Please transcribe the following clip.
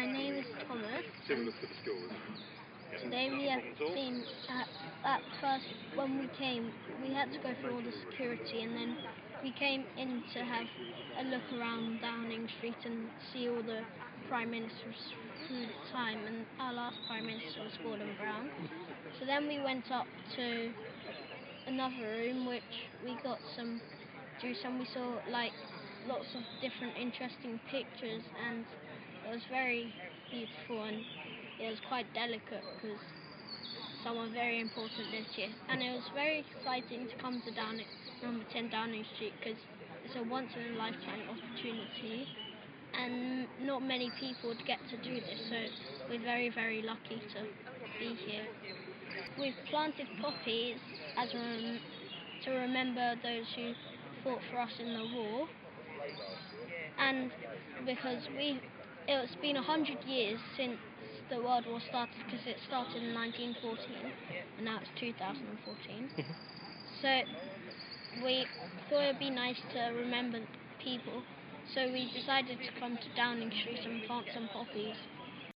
My name is Thomas. Today we have seen at first when we came we had to go through all the security, and then we came in to have a look around Downing Street and see all the Prime Ministers through the time, and our last Prime Minister was Gordon Brown. So then we went up to another room which we got some juice, and we saw like lots of different interesting pictures, and it was very beautiful, and it was quite delicate because someone very important lived here, and it was very exciting to come to number 10 Downing Street because it's a once in a lifetime opportunity and not many people would get to do this, so we're very, very lucky to be here. We've planted poppies to remember those who fought for us in the war, and because it's been 100 years since the World War started, because it started in 1914 and now it's 2014. So we thought it would be nice to remember people, so we decided to come to Downing Street and plant some poppies.